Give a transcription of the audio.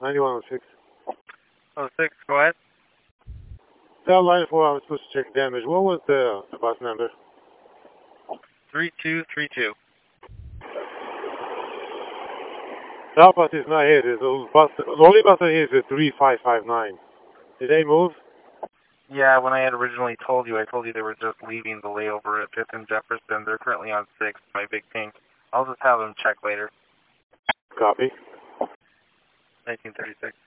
9106. Oh, 6, go ahead. That line 4, I was supposed to check damage. What was the bus number? 3232. That bus is not here. The only bus that here is 3559. Did they move? Yeah, when I had originally told you they were just leaving the layover at 5th and Jefferson. They're currently on 6th, my big pink. I'll just have them check later. Copy. 1936.